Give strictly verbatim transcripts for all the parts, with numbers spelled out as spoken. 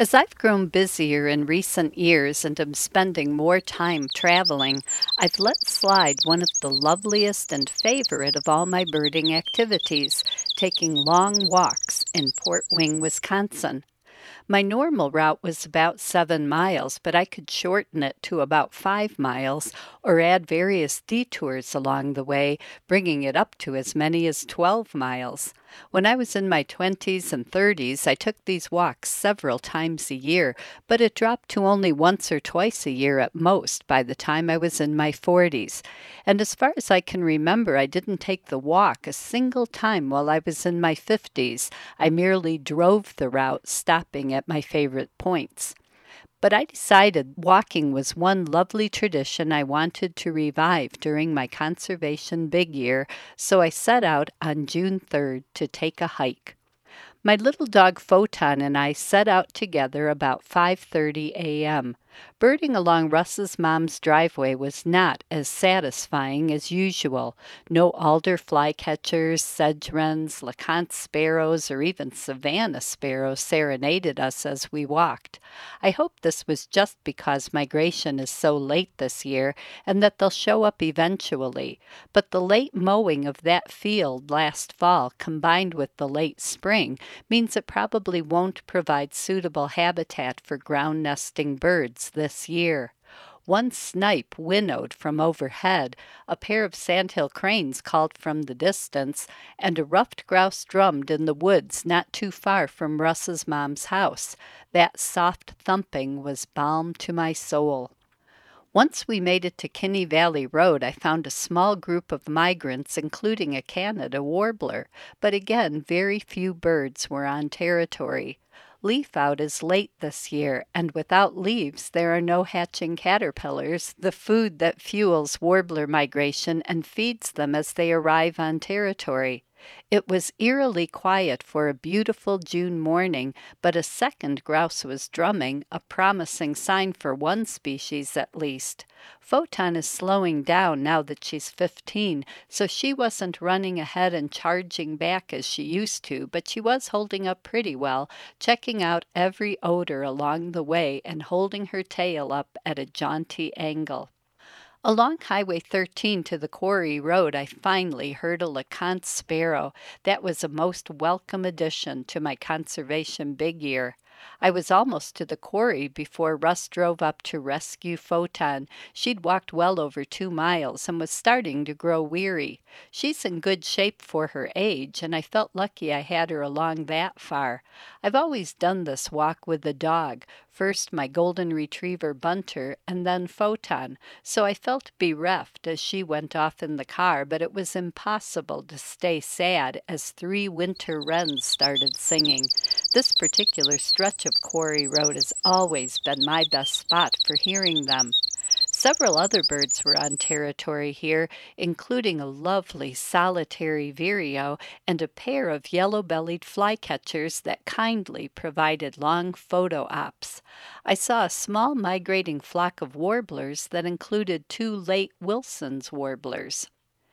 As I've grown busier in recent years and am spending more time traveling, I've let slide one of the loveliest and favorite of all my birding activities, taking long walks in Port Wing, Wisconsin. My normal route was about seven miles, but I could shorten it to about five miles or add various detours along the way, bringing it up to as many as twelve miles. When I was in my twenties and thirties, I took these walks several times a year, but it dropped to only once or twice a year at most by the time I was in my forties. And as far as I can remember, I didn't take the walk a single time while I was in my fifties. I merely drove the route, stopping at my favorite points. But I decided walking was one lovely tradition I wanted to revive during my conservation big year, so I set out on June third to take a hike. My little dog Photon and I set out together about five thirty a m. Birding along Russ's mom's driveway was not as satisfying as usual. No alder flycatchers, sedge wrens, LeConte sparrows, or even Savannah sparrows serenaded us as we walked. I hope this was just because migration is so late this year and that they'll show up eventually. But the late mowing of that field last fall, combined with the late spring, means it probably won't provide suitable habitat for ground nesting birds this year. One snipe winnowed from overhead, a pair of sandhill cranes called from the distance, and a ruffed grouse drummed in the woods not too far from Russ's mom's house. That soft thumping was balm to my soul. Once we made it to Kinney Valley Road, I found a small group of migrants, including a Canada warbler, but again, very few birds were on territory. Leaf out is late this year, and without leaves there are no hatching caterpillars, the food that fuels warbler migration and feeds them as they arrive on territory. It was eerily quiet for a beautiful June morning, but a second grouse was drumming, a promising sign for one species at least. Photon is slowing down now that she's fifteen, so she wasn't running ahead and charging back as she used to, but she was holding up pretty well, checking out every odor along the way and holding her tail up at a jaunty angle. Along Highway thirteen to the Quarry Road, I finally heard a LeConte sparrow. That was a most welcome addition to my conservation big year. I was almost to the quarry before Russ drove up to rescue Photon. She'd walked well over two miles and was starting to grow weary. She's in good shape for her age, and I felt lucky I had her along that far. I've always done this walk with a dog, first my golden retriever Bunter and then Photon, so I felt bereft as she went off in the car, but it was impossible to stay sad as three winter wrens started singing. This particular stretch of Quarry Road has always been my best spot for hearing them. Several other birds were on territory here, including a lovely solitary vireo and a pair of yellow-bellied flycatchers that kindly provided long photo ops. I saw a small migrating flock of warblers that included two late Wilson's warblers.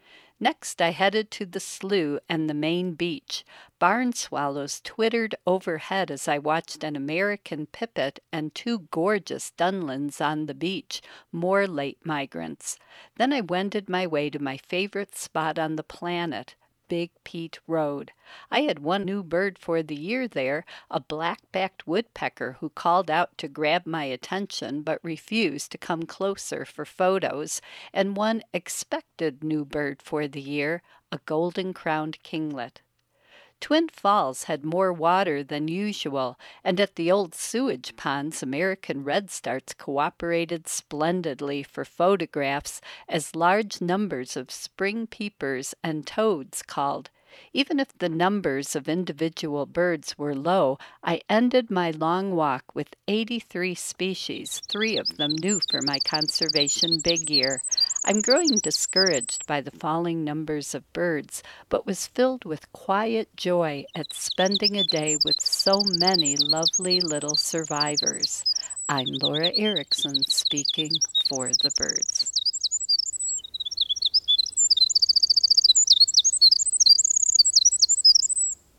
Next, I headed to the slough and the main beach. Barn swallows twittered overhead as I watched an American pipit and two gorgeous dunlins on the beach, more late migrants. Then I wended my way to my favorite spot on the planet, Big Pete Road. I had one new bird for the year there, a black-backed woodpecker who called out to grab my attention but refused to come closer for photos, and one expected new bird for the year, a golden-crowned kinglet. Twin Falls had more water than usual, and at the old sewage ponds American redstarts cooperated splendidly for photographs as large numbers of spring peepers and toads called. Even if the numbers of individual birds were low, I ended my long walk with eighty-three species, three of them new for my conservation big year. I'm growing discouraged by the falling numbers of birds, but was filled with quiet joy at spending a day with so many lovely little survivors. I'm Laura Erickson speaking for the birds.